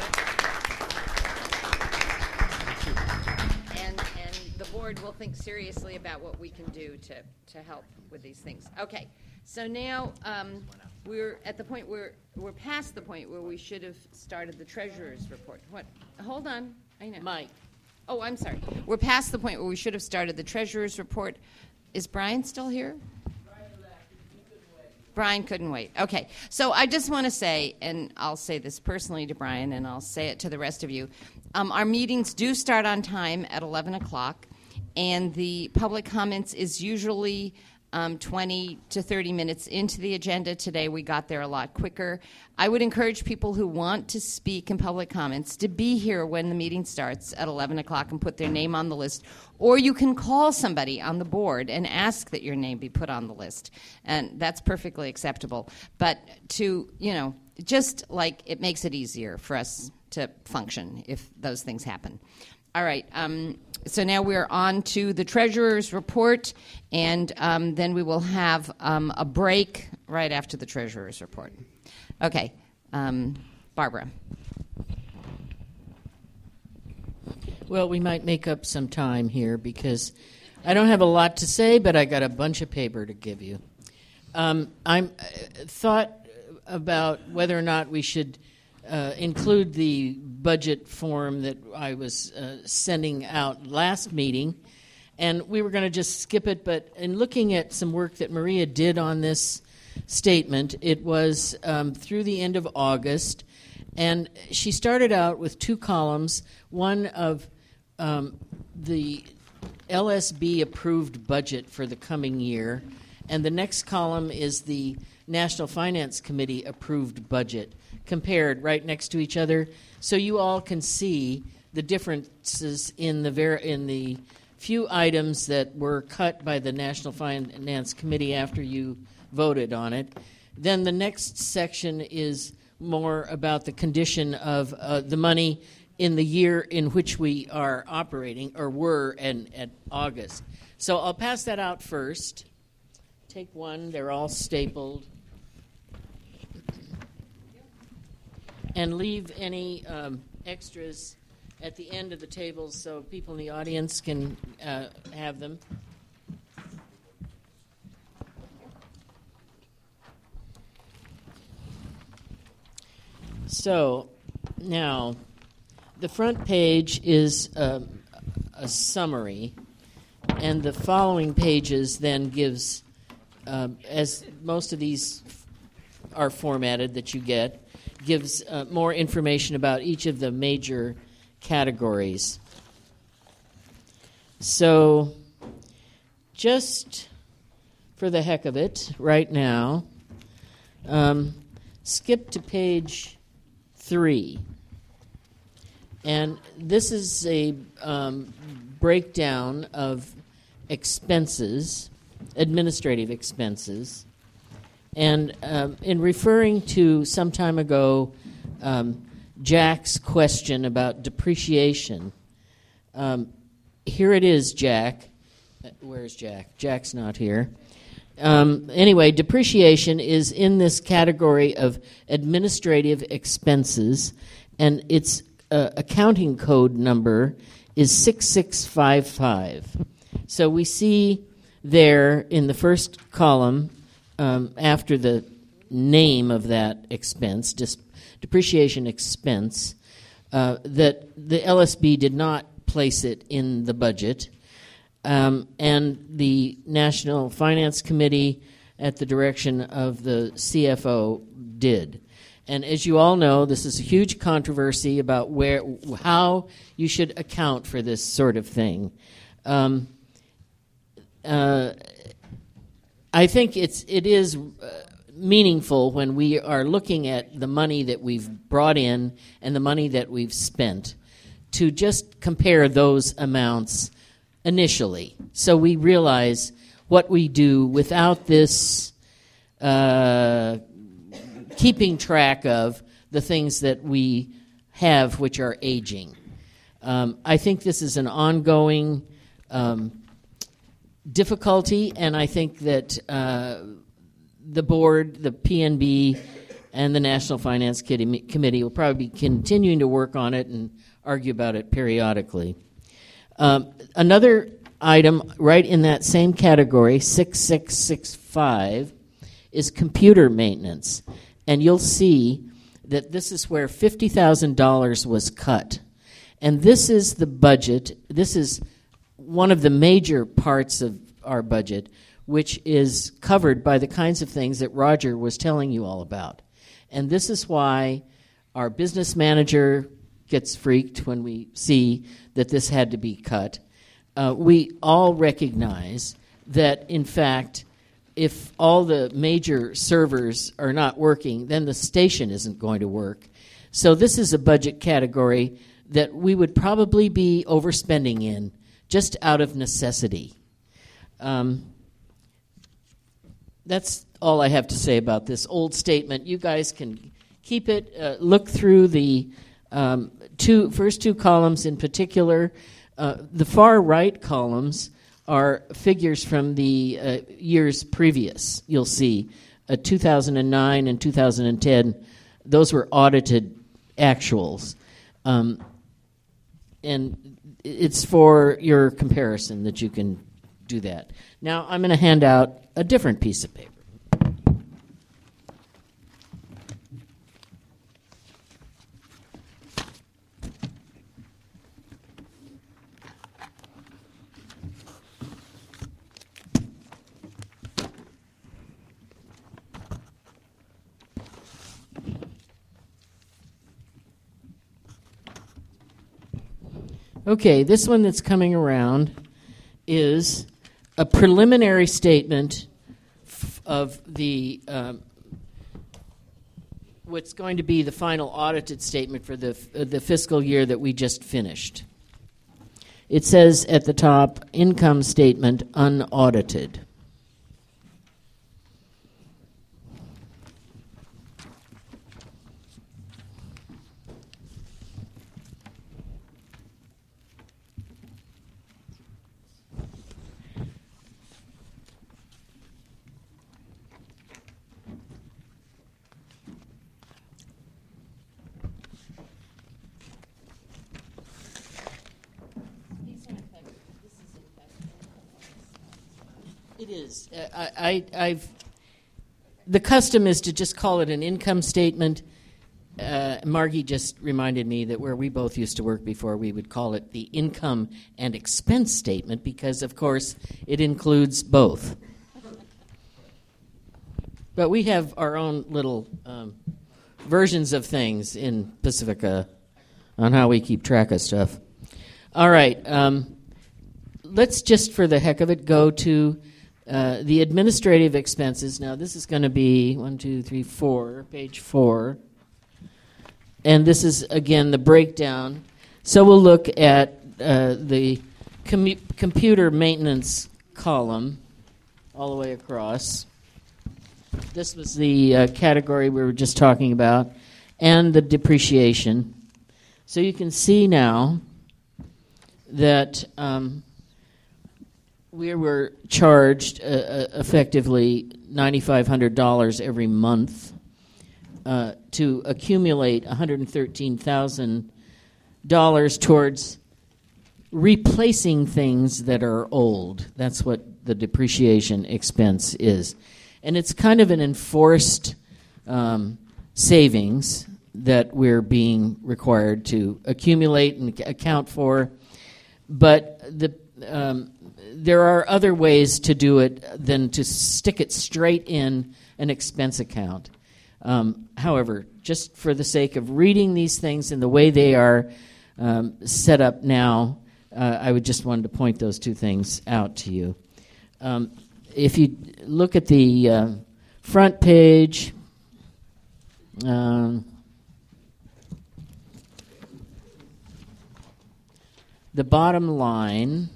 report. And and the board will think seriously about what we can do to to help with these things. Okay. So now um, we're at the point where we're past the point where we should have started the treasurer's report. What? Hold on. I know. Mike. Oh, I'm sorry. We're past the point where we should have started the treasurer's report. Is Brian still here? Brian couldn't wait. Okay. So I just want to say, and I'll say this personally to Brian, and I'll say it to the rest of you, um, our meetings do start on time at eleven o'clock, and the public comments is usually um, twenty to thirty minutes into the agenda. Today we got there a lot quicker. I would encourage people who want to speak in public comments to be here when the meeting starts at eleven o'clock and put their name on the list. Or you can call somebody on the board and ask that your name be put on the list. And that's perfectly acceptable. But to, you know, just like it makes it easier for us to function if those things happen. All right. Um, so now we're on to the treasurer's report, and um, then we will have um, a break right after the treasurer's report. Okay. Um, Barbara. Well, we might make up some time here because I don't have a lot to say, but I got a bunch of paper to give you. Um, I'm uh, thought about whether or not we should uh, include the budget form that I was uh, sending out last meeting, and we were going to just skip it. But in looking at some work that Maria did on this statement, it was um, through the end of August, and she started out with two columns, one of Um, the L S B approved budget for the coming year, and the next column is the National Finance Committee approved budget, compared right next to each other, so you all can see the differences in the ver- in the few items that were cut by the National Finance Committee after you voted on it. Then the next section is more about the condition of uh, the money in the year in which we are operating, or were in, at August. So I'll pass that out first. Take one. They're all stapled. And leave any um, extras at the end of the tables so people in the audience can uh, have them. So now, the front page is um, a summary, and the following pages then gives, um, as most of these are formatted that you get, gives uh, more information about each of the major categories. So, just for the heck of it, right now, Um, skip to page three. And this is a um, breakdown of expenses, administrative expenses. And um, in referring to some time ago um, Jack's question about depreciation, um, here it is, Jack. Uh, where's Jack? Jack's not here. Um, anyway, depreciation is in this category of administrative expenses, and its uh, accounting code number is six six five five. So we see there in the first column, um, after the name of that expense, dis- depreciation expense, uh, that the L S B did not place it in the budget. Um, and the National Finance Committee, at the direction of the C F O, did. And as you all know, this is a huge controversy about where, how you should account for this sort of thing. Um, uh, I think it's it is uh, meaningful when we are looking at the money that we've brought in and the money that we've spent to just compare those amounts initially, so we realize what we do without this uh, keeping track of the things that we have which are aging. Um, I think this is an ongoing um, difficulty, and I think that uh, the board, the P N B, and the National Finance Committee will probably be continuing to work on it and argue about it periodically. Um, another item right in that same category, six six six five, is computer maintenance. And you'll see that this is where fifty thousand dollars was cut. And this is the budget. This is one of the major parts of our budget, which is covered by the kinds of things that Roger was telling you all about. And this is why our business manager gets freaked when we see that this had to be cut. Uh, we all recognize that, in fact, if all the major servers are not working, then the station isn't going to work. So this is a budget category that we would probably be overspending in just out of necessity. Um, that's all I have to say about this old statement. You guys can keep it, uh, look through the um, two first two columns in particular. Uh, the far right columns are figures from the uh, years previous. You'll see uh, two thousand nine and two thousand ten. Those were audited actuals. Um, and it's for your comparison that you can do that. Now I'm going to hand out a different piece of paper. Okay, this one that's coming around is a preliminary statement f- of the um, what's going to be the final audited statement for the f- uh, the fiscal year that we just finished. It says at the top, income statement unaudited. It is. Uh, I, I, I've. The custom is to just call it an income statement. Uh, Margie just reminded me that where we both used to work before, we would call it the income and expense statement because, of course, it includes both. But we have our own little um, versions of things in Pacifica on how we keep track of stuff. All right. Um, let's just, for the heck of it, go to Uh, the administrative expenses, now this is going to be one, two, three, four, page four. And this is, again, the breakdown. So we'll look at uh, the commu- computer maintenance column all the way across. This was the uh, category we were just talking about, and the depreciation. So you can see now that um, we were charged uh, uh, effectively nine thousand five hundred dollars every month uh, to accumulate one hundred thirteen thousand dollars towards replacing things that are old. That's what the depreciation expense is. And it's kind of an enforced um, savings that we're being required to accumulate and account for. But the um, there are other ways to do it than to stick it straight in an expense account. Um, however, just for the sake of reading these things in the way they are um, set up now, uh, I would just wanted to point those two things out to you. Um, if you look at the uh, front page, um, the bottom line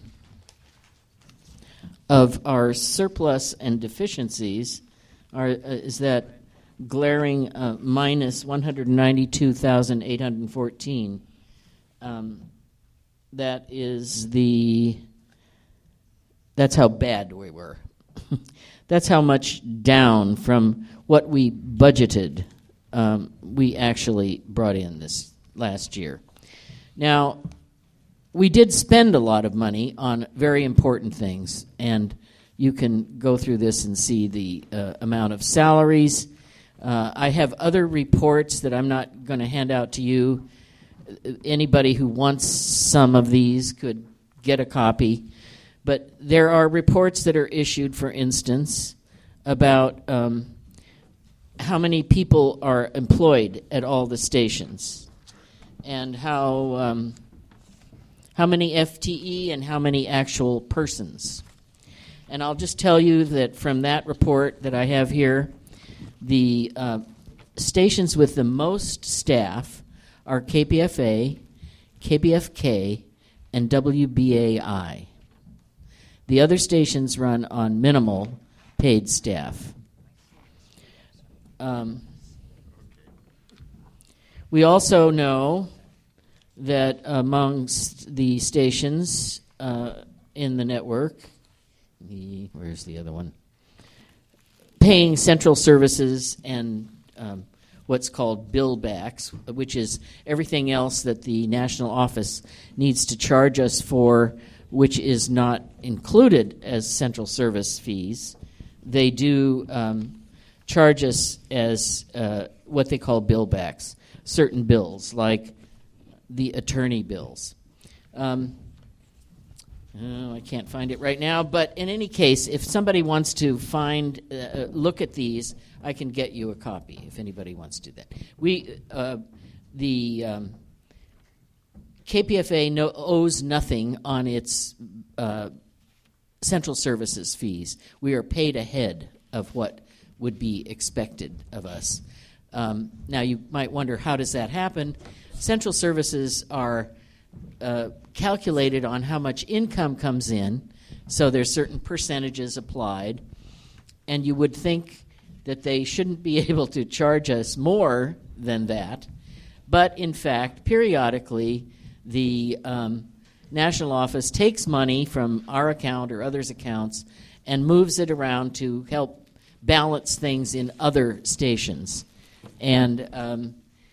of our surplus and deficiencies are uh, is that glaring uh, minus one hundred ninety-two thousand eight hundred fourteen. Um, that is the. That's how bad we were. That's how much down from what we budgeted um, we actually brought in this last year. Now, we did spend a lot of money on very important things, and you can go through this and see the uh, amount of salaries. Uh, I have other reports that I'm not going to hand out to you. Anybody who wants some of these could get a copy. But there are reports that are issued, for instance, about um, how many people are employed at all the stations, and how um, how many F T E and how many actual persons. And I'll just tell you that from that report that I have here, the uh, stations with the most staff are K P F A, K B F K, and W B A I. The other stations run on minimal paid staff. Um, we also know that amongst the stations uh, in the network, the where's the other one? Paying central services and um, what's called billbacks, which is everything else that the national office needs to charge us for, which is not included as central service fees. They do um, charge us as uh, what they call billbacks, certain bills, like the attorney bills. Um, oh, I can't find it right now, but in any case, if somebody wants to find, uh, look at these, I can get you a copy if anybody wants to do that. We, uh, the... Um, K P F A no, owes nothing on its uh, central services fees. We are paid ahead of what would be expected of us. Um, now, you might wonder, how does that happen? Central services are uh, calculated on how much income comes in, so there's certain percentages applied, and you would think that they shouldn't be able to charge us more than that, but in fact, periodically, the um, national office takes money from our account or others' accounts and moves it around to help balance things in other stations. And um,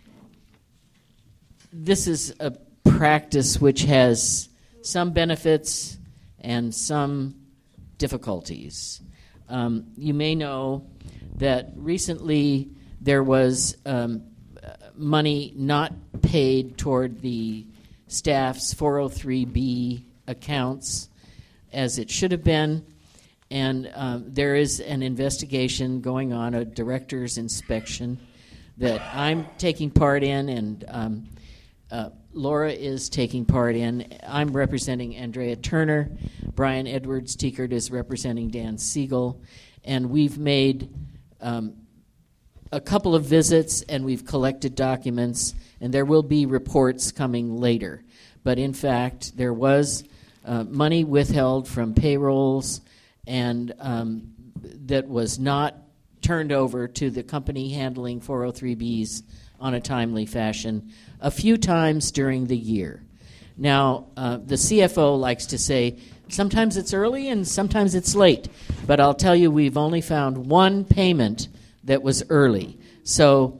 this is a practice which has some benefits and some difficulties. Um, you may know that recently there was um, money not paid toward the staff's four oh three B accounts as it should have been, and um, there is an investigation going on, a director's inspection that I'm taking part in, and um, uh, Laura is taking part in. I'm representing Andrea Turner. Brian Edwards Tiekert is representing Dan Siegel. And we've made um, a couple of visits, and we've collected documents, and there will be reports coming later. But in fact, there was uh, money withheld from payrolls and um, that was not turned over to the company handling four oh three Bs on a timely fashion a few times during the year. Now, uh, the C F O likes to say, sometimes it's early and sometimes it's late. But I'll tell you, we've only found one payment that was early. So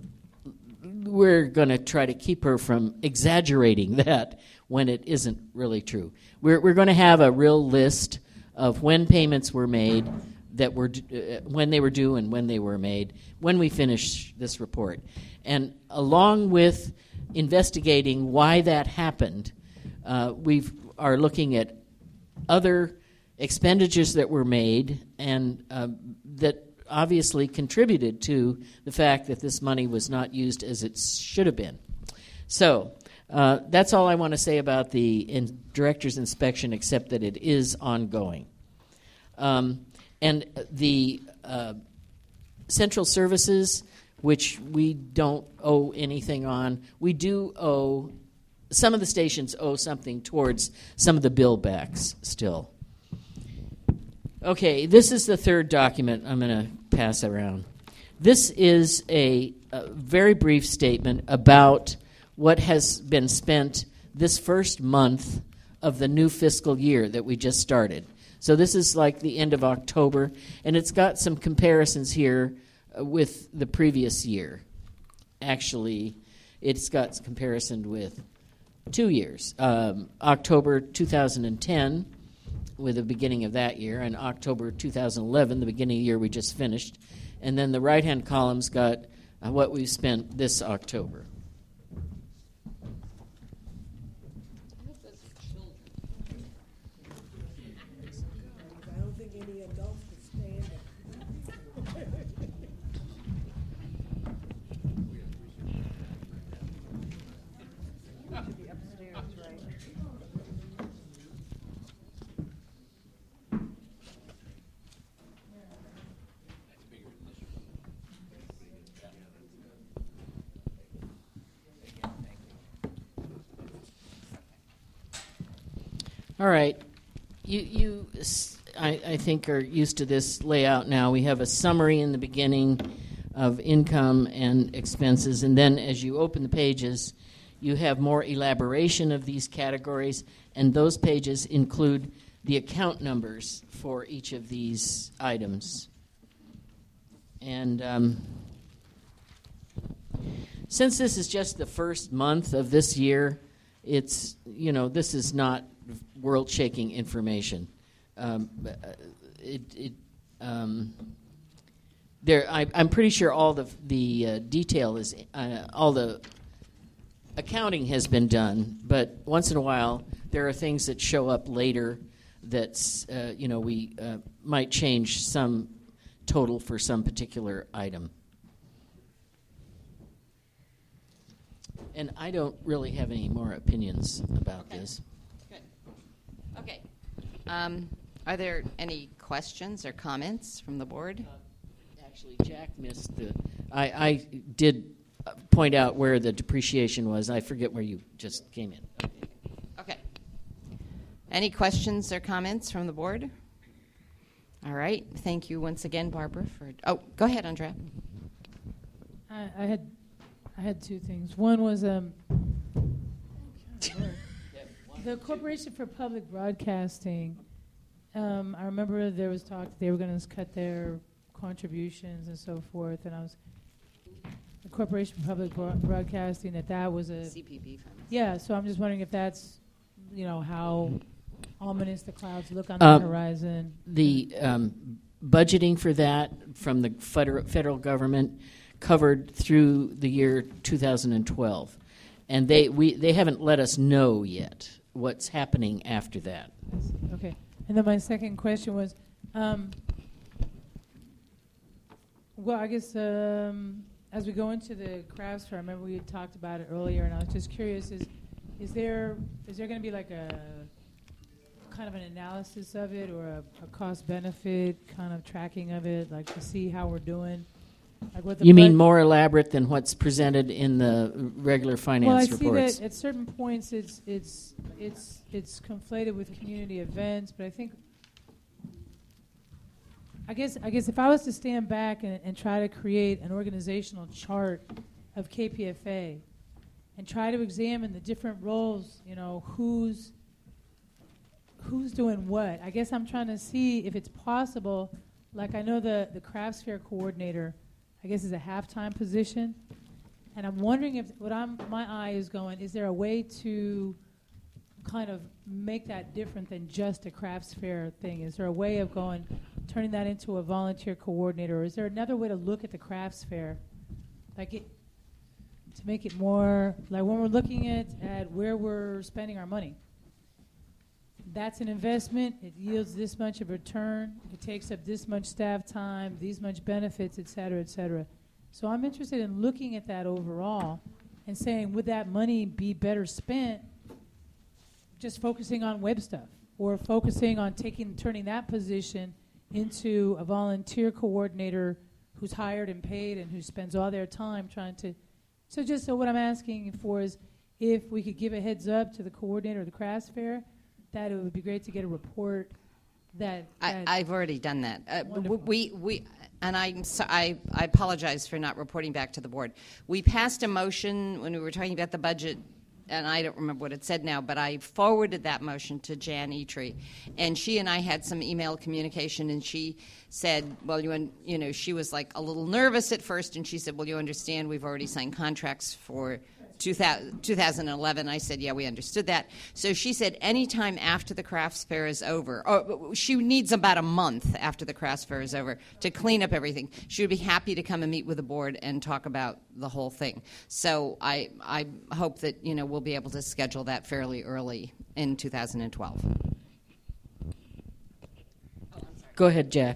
we're going to try to keep her from exaggerating that when it isn't really true. We're, we're going to have a real list of when payments were made, that were uh, when they were due and when they were made, when we finish this report. And along with investigating why that happened, uh, we are looking at other expenditures that were made and uh, that obviously contributed to the fact that this money was not used as it should have been. So uh, that's all I want to say about the in- director's inspection, except that it is ongoing. Um, and the uh, central services, which we don't owe anything on, we do owe, some of the stations owe something towards some of the bill backs still. Okay, this is the third document I'm going to pass around. This is a, a very brief statement about what has been spent this first month of the new fiscal year that we just started. So this is like the end of October, and it's got some comparisons here uh, with the previous year. Actually, it's got comparison with two years. Um, October two thousand ten, with the beginning of that year, and October two thousand eleven, the beginning of the year we just finished. And then the right-hand column's got uh, what we've spent this October. All right. You, you I, I think, are used to this layout now. We have a summary in the beginning of income and expenses, and then as you open the pages, you have more elaboration of these categories, and those pages include the account numbers for each of these items. And um, since this is just the first month of this year, it's, you know, this is not world-shaking information. Um, it, it, um, there, I, I'm pretty sure all the the uh, detail is, uh, all the accounting has been done, but once in a while there are things that show up later that uh, you know we uh, might change some total for some particular item. And I don't really have any more opinions about okay. this. Good. Okay. Um, are there any questions or comments from the board? Uh, actually, Jack missed the. I, I did point out where the depreciation was. I forget where you just came in. Okay. Okay. Any questions or comments from the board? All right. Thank you once again, Barbara. For oh, go ahead, Andrea. I, I had. I had two things. One was um, the Corporation for Public Broadcasting. Um, I remember there was talk they were going to cut their contributions and so forth, and I was the Corporation for Public Bro- Broadcasting that that was a C P B funds. Yeah, so I'm just wondering if that's, you know, how ominous the clouds look on Um, the horizon. The um, budgeting for that from the federal federal government covered through the year two thousand twelve, and they we they haven't let us know yet what's happening after that. Okay, and then my second question was, um, well, I guess um, as we go into the crafts fair, I remember we had talked about it earlier, and I was just curious: is is there is there going to be like a kind of an analysis of it, or a, a cost benefit kind of tracking of it, like to see how we're doing? Like what the You mean bud- more elaborate than what's presented in the regular finance well, I reports? see that at certain points it's it's it's it's conflated with community events, but I think I guess I guess if I was to stand back and, and try to create an organizational chart of K P F A and try to examine the different roles, you know, who's who's doing what. I guess I'm trying to see if it's possible. Like I know the the crafts fair coordinator, I guess, is a half-time position, and I'm wondering if what I'm my eye is going. Is there a way to kind of make that different than just a crafts fair thing? Is there a way of going, turning that into a volunteer coordinator, or is there another way to look at the crafts fair, like it, to make it more like when we're looking at at where we're spending our money? That's an investment. It yields this much of return. It takes up this much staff time, these much benefits, et cetera, et cetera. So I'm interested in looking at that overall and saying, would that money be better spent just focusing on web stuff, or focusing on taking, turning that position into a volunteer coordinator who's hired and paid and who spends all their time trying to. So just so what I'm asking for is if we could give a heads up to the coordinator of the crafts fair, that it would be great to get a report that. that I, I've already done that. Uh, w- Wonderful. we we and I'm so, I I apologize for not reporting back to the board. We passed a motion when we were talking about the budget, and I don't remember what it said now, but I forwarded that motion to Jan Etrie, and she and I had some email communication, and she said, well, you un- you know, she was like a little nervous at first, and she said, well, you understand we've already signed contracts for two thousand eleven. I said, yeah, we understood that. So she said anytime after the crafts fair is over, or she needs about a month after the crafts fair is over to clean up everything. She would be happy to come and meet with the board and talk about the whole thing. So I I hope that, you know, we'll be able to schedule that fairly early in two thousand twelve. Go ahead, Jack.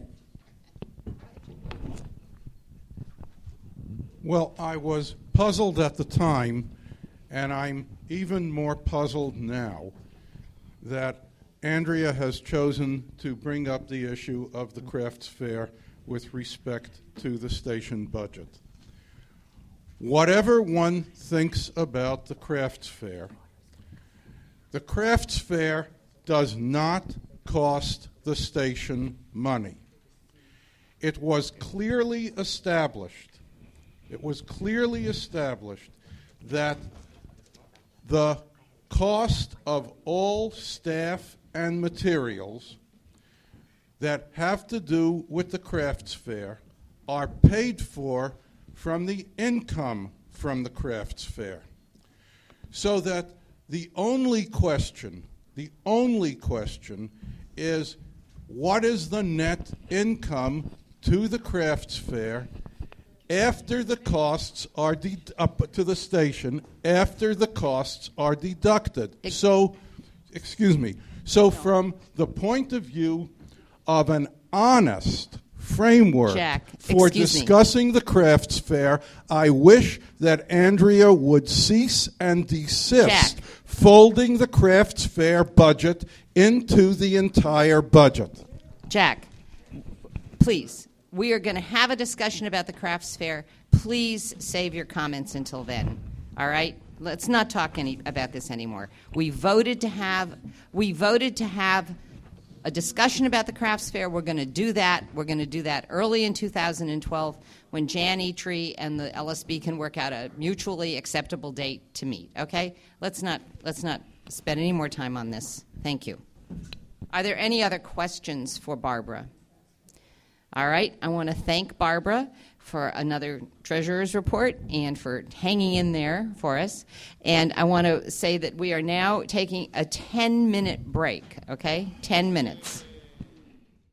Well, I was puzzled at the time, and I'm even more puzzled now that Andrea has chosen to bring up the issue of the crafts fair with respect to the station budget. Whatever one thinks about the crafts fair, the crafts fair does not cost the station money. It was clearly established It was clearly established that the cost of all staff and materials that have to do with the crafts fair are paid for from the income from the crafts fair. So that the only question, the only question is, what is the net income to the crafts fair after the costs are de- up to the station, after the costs are deducted? Ex- so, excuse me. So, from the point of view of an honest framework Jack, for excuse me. discussing the crafts fair, I wish that Andrea would cease and desist Jack. folding the crafts fair budget into the entire budget. Jack, please. We are going to have a discussion about the crafts fair. Please save your comments until then. All right? Let's not talk any about this anymore. We voted to have we voted to have a discussion about the crafts fair. We're going to do that. We're going to do that early in two thousand twelve when Jan Etrie and the L S B can work out a mutually acceptable date to meet. Okay? Let's not let's not spend any more time on this. Thank you. Are there any other questions for Barbara? All right, I want to thank Barbara for another treasurer's report and for hanging in there for us. And I want to say that we are now taking a ten-minute break, okay? ten minutes.